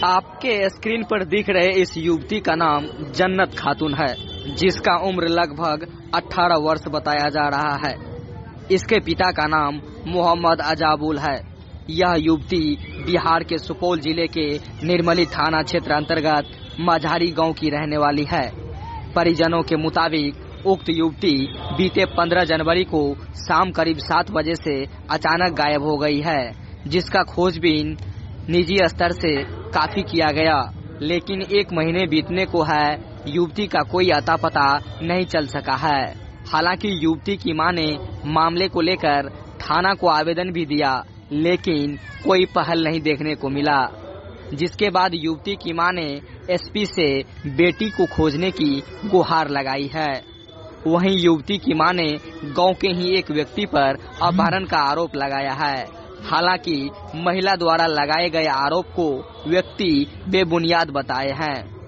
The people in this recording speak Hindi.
आपके स्क्रीन पर दिख रहे इस युवती का नाम जन्नत खातून है, जिसका उम्र लगभग 18 वर्ष बताया जा रहा है। इसके पिता का नाम मोहम्मद अजाबुल है। यह युवती बिहार के सुपौल जिले के निर्मली थाना क्षेत्र अंतर्गत माझारी गांव की रहने वाली है। परिजनों के मुताबिक उक्त युवती बीते 15 जनवरी को शाम करीब 7 बजे से अचानक गायब हो गई है, जिसका खोजबीन निजी स्तर से काफी किया गया, लेकिन 1 महीने बीतने को है, युवती का कोई अता पता नहीं चल सका है। हालांकि युवती की मां ने मामले को लेकर थाना को आवेदन भी दिया, लेकिन कोई पहल नहीं देखने को मिला, जिसके बाद युवती की मां ने एसपी से बेटी को खोजने की गुहार लगाई है। वहीं युवती की मां ने गांव के ही एक व्यक्ति पर अपहरण का आरोप लगाया है। हालांकि महिला द्वारा लगाए गए आरोप को व्यक्ति बेबुनियाद बताए हैं।